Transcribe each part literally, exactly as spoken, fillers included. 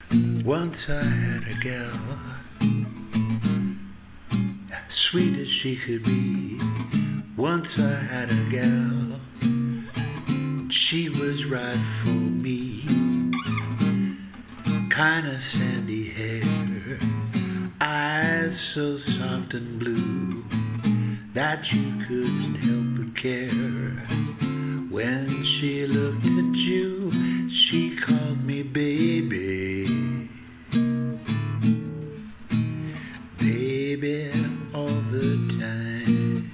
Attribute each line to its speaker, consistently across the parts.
Speaker 1: Once I had a gal, sweet as she could be. Once I had a gal, she was right for me. Kinda sandy hair, eyes so soft and blue that you couldn't help but care. When she looked at you, she called me baby. Baby all the time.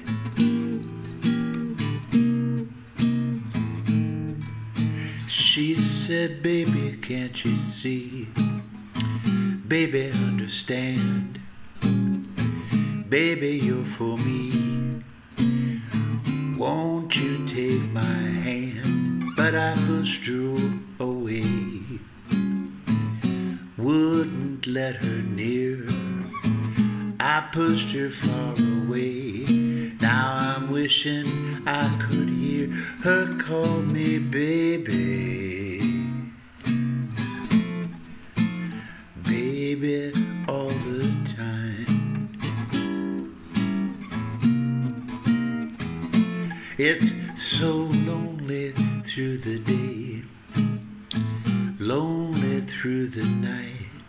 Speaker 1: She said, baby, can't you see? Baby, understand. Baby, you're for me. Won't you take my hand? But I pushed her away. Wouldn't let her near. I pushed her far away. Now I'm wishing I could hear her call me baby. Baby all the time. It's so lonely through the day, lonely through the night.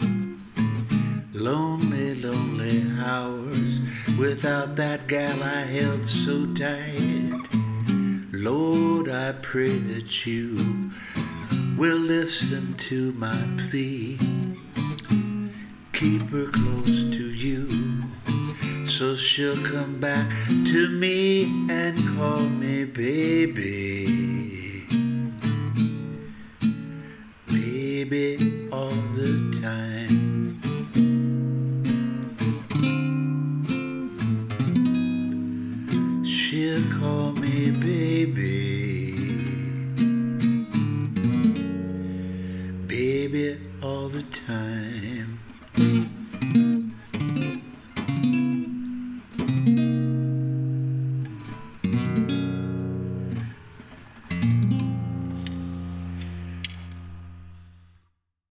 Speaker 1: Lonely, lonely hours without that gal I held so tight. Lord, I pray that you will listen to my plea. Keep her close to you so she'll come back to me and call me baby. Baby all the time. She'll call me baby, baby all the time.